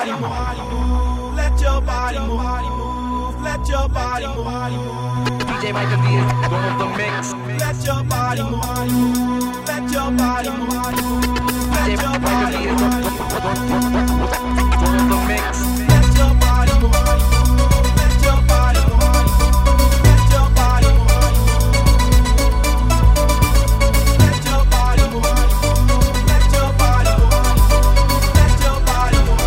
body move. Let your body move. Let your body move. DJ Mike the beat, on the mix. Let your body move. Let your body move. Let your body move. On the mix. Let your body move. Let your body move. Let your body move. Let your body move. Let your body move. Let your body move.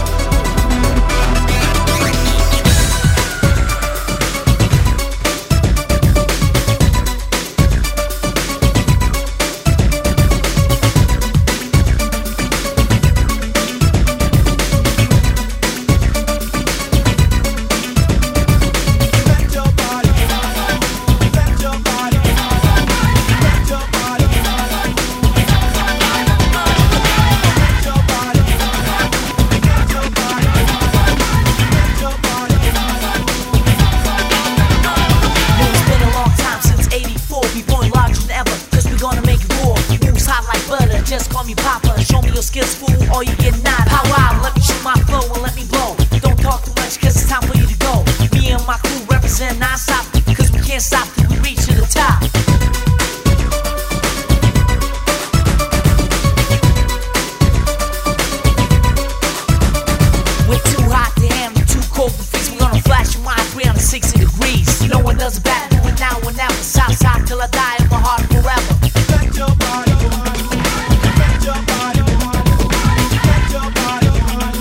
Just call me Papa, show me your skills, fool, or you get nada. Pow wow, let me shoot my flow and let me blow. Don't talk too much, cause it's time for you to go. Me and my crew represent non-stop, cause we can't stop till we reach to the top. We're too hot to handle, too cold to freeze. We're gonna flash your mind 360 degrees. No one does it better, do it now and never. Southside till I die in my heart forever. Let your body move. Let your body move. Let your body move.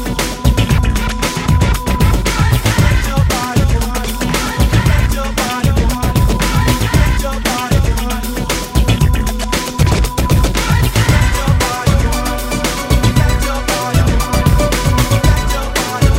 Let your body move. Let your body move. Let your body move. Let your body move. Let your body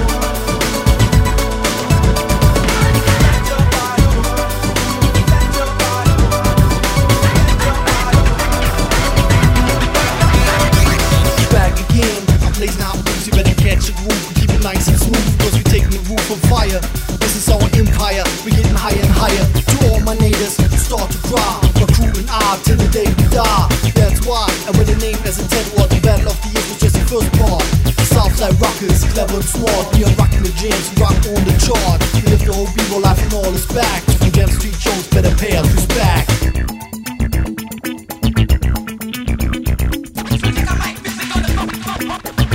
Back again, I'm blazing out moves, you better catch a groove and keep it nice and smooth, cause we taking the roof on fire. This is our empire, we getting higher and higher. To all my neighbors, start to cry, my crew and I, till the day we die. That's why, and with the name as intent, what the battle of the years was just the first part. The Southside rockers, clever and smart, we are rocking the jams, rock on the chart. We live the whole B-roll life and all is back. From Jam Street shows, better pay us respect. Music on the